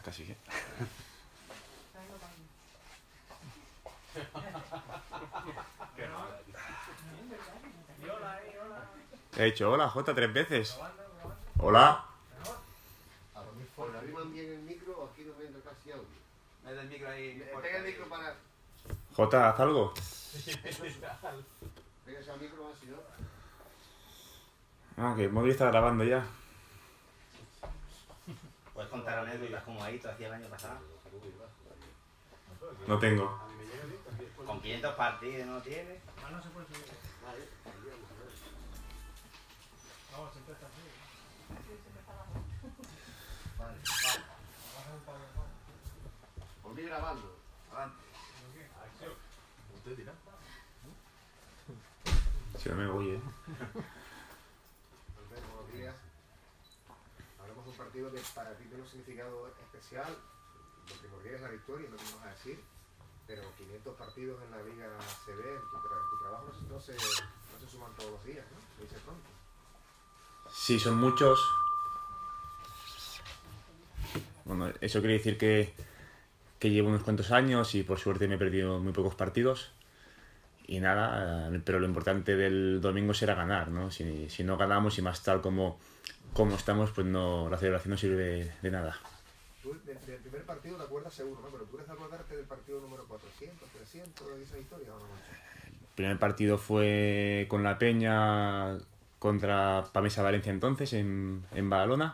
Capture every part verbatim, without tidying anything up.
Casi que. He dicho hola, Jota, tres veces. Hola. ¿Por arriman bien el micro o aquí no viendo casi audio? Mete el micro ahí. Pega el micro para... Jota, haz algo. Pega ese micro así, ¿no? Ah, que el móvil está grabando ya. Puedes contar anécdotas como ahí, tú hacías el año pasado. No tengo. Con quinientos partidos, ¿no tienes? Ah, no se puede subir. Vale. Vamos, siempre está así. Vale, vale. Volví grabando. Adelante. ¿Usted dirá? Si no me voy, eh. Albert, buenos días. Hablamos de un partido que para ti tiene un significado especial. Lo primordial es la victoria, es lo que vamos a decir. Pero quinientos partidos en la Liga C B, en tu, tra en tu trabajo no se, no, se, no se suman todos los días, ¿no? Se dice pronto. Sí, son muchos. Bueno, eso quiere decir que, que llevo unos cuantos años y por suerte me he perdido muy pocos partidos. Y nada, pero lo importante del domingo será ganar, ¿no? Si, si no ganamos y más tal como, como estamos, pues no, la celebración no sirve de, de nada. Tú del, del primer partido te acuerdas seguro, ¿no? Pero tú puedes acordarte del partido número cuatrocientos, trescientos, de esa historia, ¿o no? El primer partido fue con la Peña contra Pamesa Valencia entonces, en, en Badalona.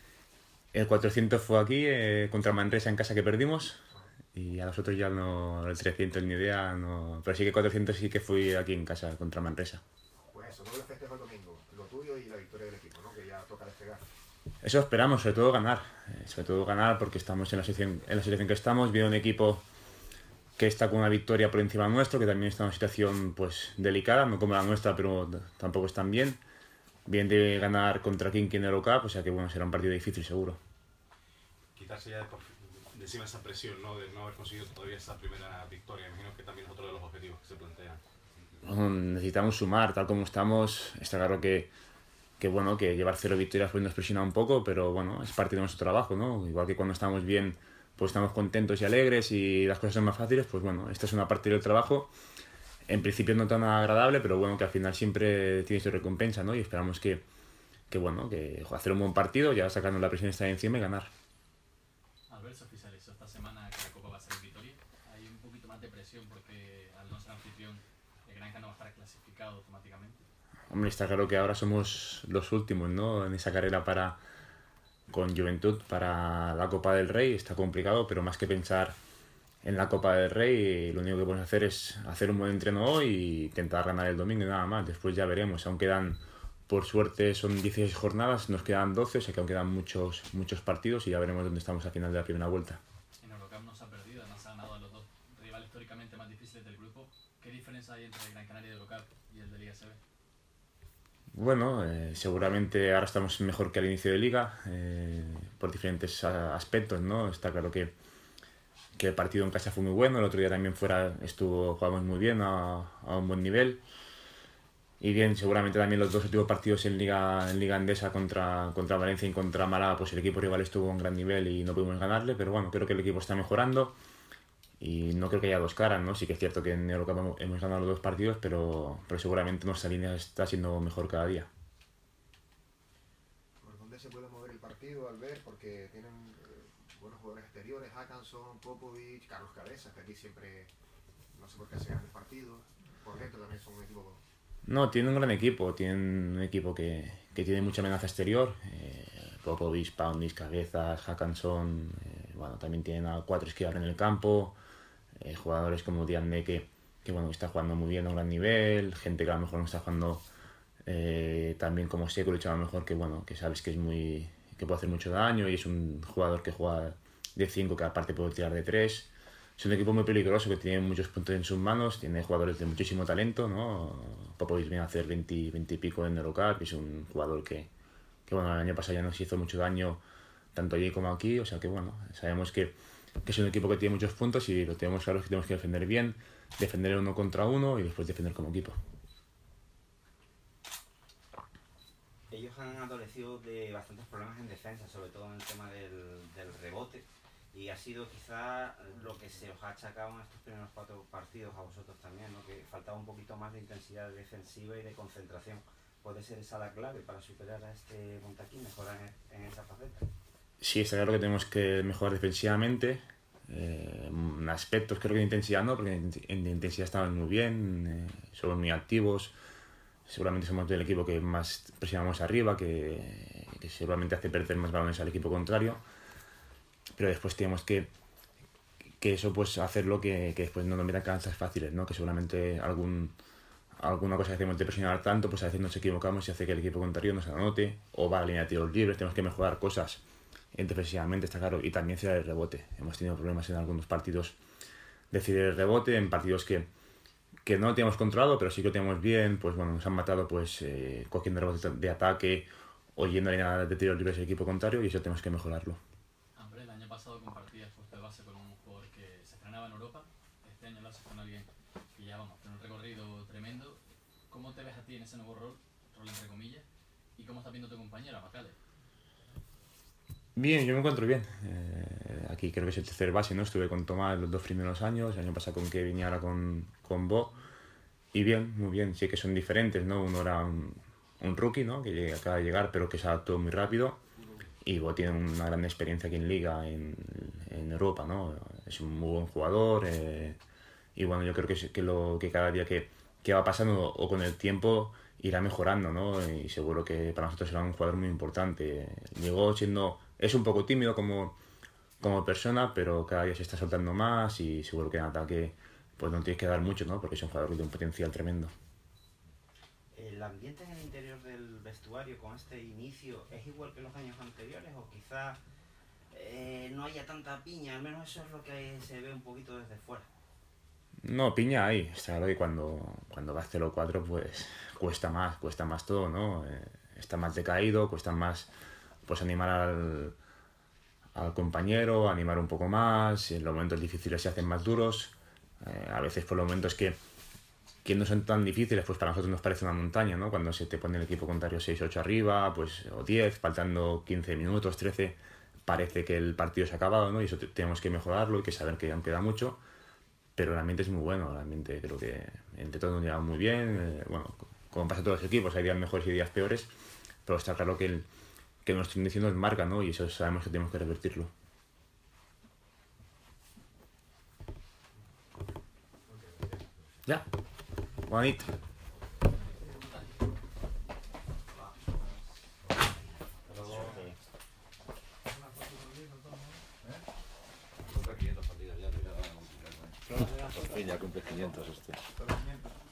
El cuatrocientos fue aquí, eh, contra Manresa en casa que perdimos. Y a los otros ya no, el trescientos ni idea, no. Pero sí que cuatrocientos sí que fui aquí en casa contra Manresa. Pues eso, doble festejo el domingo, lo tuyo y la victoria del equipo, ¿no? Que ya toca despegar. Eso esperamos, sobre todo ganar. Eh, sobre todo ganar porque estamos en la situación, en la situación que estamos, viendo un equipo que está con una victoria por encima nuestro, que también está en una situación pues delicada, no como la nuestra, pero tampoco están bien. Bien de ganar contra Kinky en Eurocup, o sea que bueno, será un partido difícil seguro. Quitarse ya de, por, de encima esa presión, ¿no? De no haber conseguido todavía esa primera victoria. Imagino que también es otro de los objetivos que se plantean. Bueno, necesitamos sumar, tal como estamos. Está claro que, que bueno, que llevar cero victorias pues nos presiona un poco, pero bueno, es parte de nuestro trabajo, ¿no? Igual que cuando estamos bien, pues estamos contentos y alegres y las cosas son más fáciles, pues bueno, esta es una parte del trabajo. En principio no tan agradable, pero bueno, que al final siempre tiene su recompensa, ¿no? Y esperamos que, que bueno, que hacer un buen partido, ya sacarnos la presión está encima y ganar. Albert, se oficializó esta semana que la Copa va a ser en Vitoria. Hay un poquito más de presión porque al no ser anfitrión, el Granja no va a estar clasificado automáticamente. Hombre, está claro que ahora somos los últimos, ¿no? En esa carrera para con Juventud para la Copa del Rey está complicado, pero más que pensar en la Copa del Rey, lo único que podemos hacer es hacer un buen entreno hoy y intentar ganar el domingo y nada más. Después ya veremos. Aún quedan, por suerte, son dieciséis jornadas, nos quedan doce, o sea que aún quedan muchos, muchos partidos y ya veremos dónde estamos al final de la primera vuelta. En Eurocup no se ha perdido, además se ha ganado a los dos rivales históricamente más difíciles del grupo. ¿Qué diferencia hay entre el Gran Canaria de Eurocup y el de Liga S B? Bueno, eh, seguramente ahora estamos mejor que al inicio de Liga, eh, por diferentes aspectos, ¿no? Está claro que que el partido en casa fue muy bueno, el otro día también fuera estuvo jugamos muy bien, a, a un buen nivel. Y bien, seguramente también los dos últimos partidos en Liga, en Liga Endesa contra, contra Valencia y contra Málaga, pues el equipo rival estuvo a un gran nivel y no pudimos ganarle, pero bueno, creo que el equipo está mejorando y no creo que haya dos caras, ¿no? Sí que es cierto que en Eurocup hemos ganado los dos partidos, pero, pero seguramente nuestra línea está siendo mejor cada día. ¿Por dónde se puede mover el partido, Albert? Porque tienen eh, buenos jugadores exteriores, Hackanson, Popovic, Carlos Cabezas, que aquí siempre, no sé por qué se ganan el partido. Por dentro también son un equipo... No, tienen un gran equipo, tienen un equipo que, que tiene mucha amenaza exterior. Eh, Popovic, Paunis, Cabezas, Hackanson, eh, bueno, también tienen a cuatro esquivas en el campo, eh, jugadores como Diane que, que bueno, está jugando muy bien a un gran nivel, gente que a lo mejor no está jugando eh, también como Sekulic, a lo mejor que bueno, que sabes que es muy que puede hacer mucho daño y es un jugador que juega de cinco que aparte puede tirar de tres. Es un equipo muy peligroso que tiene muchos puntos en sus manos, tiene jugadores de muchísimo talento, ¿no? Popovic viene a hacer veinte, veinte y pico en Eurocup, es un jugador que, que bueno, el año pasado ya nos hizo mucho daño tanto allí como aquí, o sea que bueno, sabemos que, que es un equipo que tiene muchos puntos y lo tenemos claro que tenemos que defender bien, defender uno contra uno y después defender como equipo. Ellos han adolecido de bastantes problemas en defensa, sobre todo en el tema del, del rebote. Y ha sido quizá lo que se os ha achacado en estos primeros cuatro partidos a vosotros también, ¿no? Que faltaba un poquito más de intensidad defensiva y de concentración. ¿Puede ser esa la clave para superar a este Montaquín, mejorar en, en esa faceta? Sí, está claro que tenemos que mejorar defensivamente. Eh, en aspectos creo que de intensidad no, porque en, en intensidad estamos muy bien, eh, somos muy activos. Seguramente somos el equipo que más presionamos arriba, que, que seguramente hace perder más balones al equipo contrario. Pero después tenemos que, que eso pues hacerlo que, que después no nos metan canchas fáciles, ¿no? Que seguramente algún, alguna cosa que hacemos de presionar tanto, pues a veces nos equivocamos y hace que el equipo contrario nos anote o va a la línea de tiros libres. Tenemos que mejorar cosas defensivamente, está claro, y también cerrar el rebote. Hemos tenido problemas en algunos partidos de cerrar el rebote, en partidos que, que no lo teníamos controlado, pero sí que lo teníamos bien, pues bueno, nos han matado pues eh, cogiendo rebotes de ataque o yendo a la línea de tiros libres el equipo contrario, y eso tenemos que mejorarlo. Hombre, el año pasado compartías puesto de base con un jugador que se estrenaba en Europa, este año lo haces con alguien que ya vamos, tiene un recorrido tremendo. ¿Cómo te ves a ti en ese nuevo rol, rol entre comillas, y cómo estás viendo tu compañera, Macale? Bien, yo me encuentro bien. Eh, aquí creo que es el tercer base, ¿no? Estuve con Tomás los dos primeros años, el año pasado con Kevin y ahora con, con Bo. Y bien, muy bien. Sí que son diferentes, ¿no? Uno era un, un rookie, ¿no? Que llega, acaba de llegar, pero que se adaptó muy rápido. Y Bo tiene una gran experiencia aquí en Liga, en, en Europa, ¿no? Es un muy buen jugador. Eh, y bueno, yo creo que, que, lo, que cada día que, que va pasando o con el tiempo irá mejorando, ¿no? Y seguro que para nosotros será un jugador muy importante. Llegó siendo... Es un poco tímido como, como persona, pero cada día se está soltando más y seguro que en ataque pues no tienes que dar mucho, ¿no? Porque es un jugador de un potencial tremendo. ¿El ambiente en el interior del vestuario con este inicio es igual que los años anteriores o quizá eh, no haya tanta piña? Al menos eso es lo que se ve un poquito desde fuera. No, piña hay. Está claro que cuando, cuando vas cero cuatro pues cuesta más, cuesta más todo, ¿no? Eh, está más decaído, cuesta más pues animar al, al compañero, animar un poco más. En los momentos difíciles se hacen más duros. Eh, a veces por los momentos que, que no son tan difíciles, pues para nosotros nos parece una montaña, ¿no? Cuando se te pone el equipo contrario seis ocho arriba, pues o diez, faltando quince minutos, trece, parece que el partido se ha acabado, ¿no? Y eso te, tenemos que mejorarlo y que saber que aún queda mucho. Pero el ambiente es muy bueno, el ambiente creo que entre todos nos llevamos muy bien. Eh, bueno, como pasa a todos los equipos, hay días mejores y días peores, pero está claro que el que nuestro inicio nos marca, ¿no? Y eso sabemos que tenemos que revertirlo. Ya. Bonito. Por fin ya cumple quinientos este.